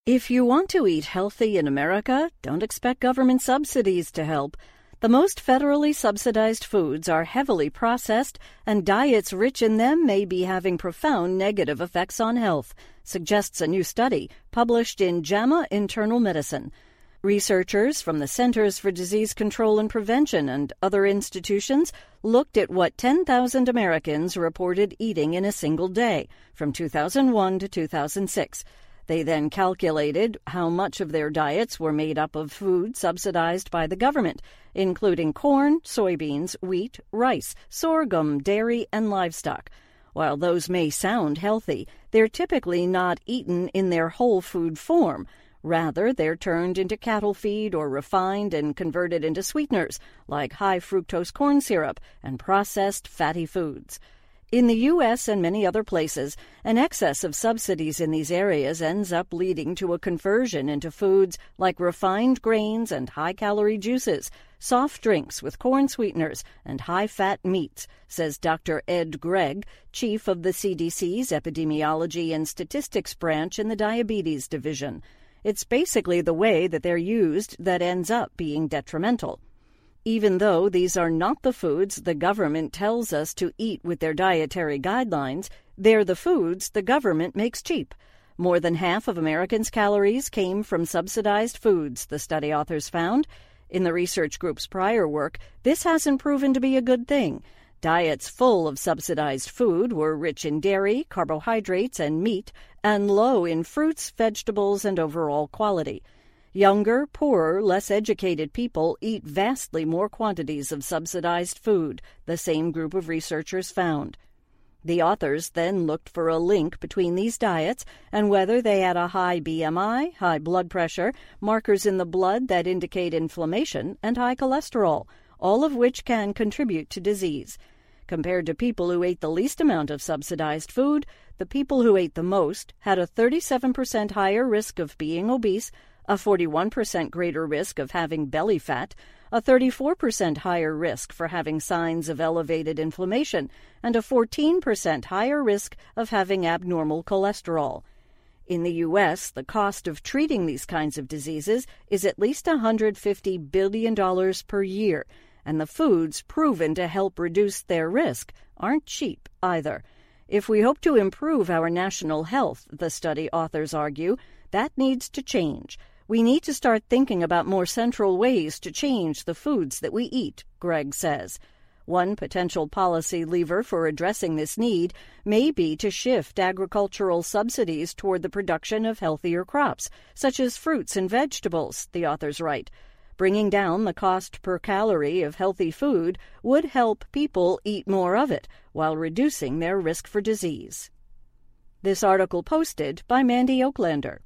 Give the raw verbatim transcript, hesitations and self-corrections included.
If you want to eat healthy in America, don't expect government subsidies to help. The most federally subsidized foods are heavily processed, and diets rich in them may be having profound negative effects on health, suggests a new study published in JAMA Internal Medicine. Researchers from the Centers for Disease Control and Prevention and other institutions looked at what ten thousand Americans reported eating in a single day from two thousand one to two thousand six. They then calculated how much of their diets were made up of food subsidized by the government, including corn, soybeans, wheat, rice, sorghum, dairy, and livestock. While those may sound healthy, they're typically not eaten in their whole food form. Rather, they're turned into cattle feed or refined and converted into sweeteners, like high-fructose corn syrup and processed fatty foods. In the U S and many other places, an excess of subsidies in these areas ends up leading to a conversion into foods like refined grains and high-calorie juices, soft drinks with corn sweeteners, and high-fat meats, says Doctor Ed Gregg, chief of the C D C's Epidemiology and Statistics branch in the Diabetes Division. It's basically the way that they're used that ends up being detrimental. Even though these are not the foods the government tells us to eat with their dietary guidelines, they're the foods the government makes cheap. More than half of Americans' calories came from subsidized foods, the study authors found. In the research group's prior work, this hasn't proven to be a good thing. Diets full of subsidized food were rich in dairy, carbohydrates, and meat, and low in fruits, vegetables, and overall quality. Younger, poorer, less educated people eat vastly more quantities of subsidized food, the same group of researchers found. The authors then looked for a link between these diets and whether they had a high B M I, high blood pressure, markers in the blood that indicate inflammation, and high cholesterol, all of which can contribute to disease. Compared to people who ate the least amount of subsidized food, the people who ate the most had a thirty-seven percent higher risk of being obese, a forty-one percent greater risk of having belly fat, a thirty-four percent higher risk for having signs of elevated inflammation, and a fourteen percent higher risk of having abnormal cholesterol. In the U S, the cost of treating these kinds of diseases is at least one hundred fifty billion dollars per year, and the foods proven to help reduce their risk aren't cheap either. If we hope to improve our national health, the study authors argue, that needs to change. We need to start thinking about more central ways to change the foods that we eat, Gregg says. One potential policy lever for addressing this need may be to shift agricultural subsidies toward the production of healthier crops, such as fruits and vegetables, the authors write. Bringing down the cost per calorie of healthy food would help people eat more of it while reducing their risk for disease. This article posted by Mandy Oaklander.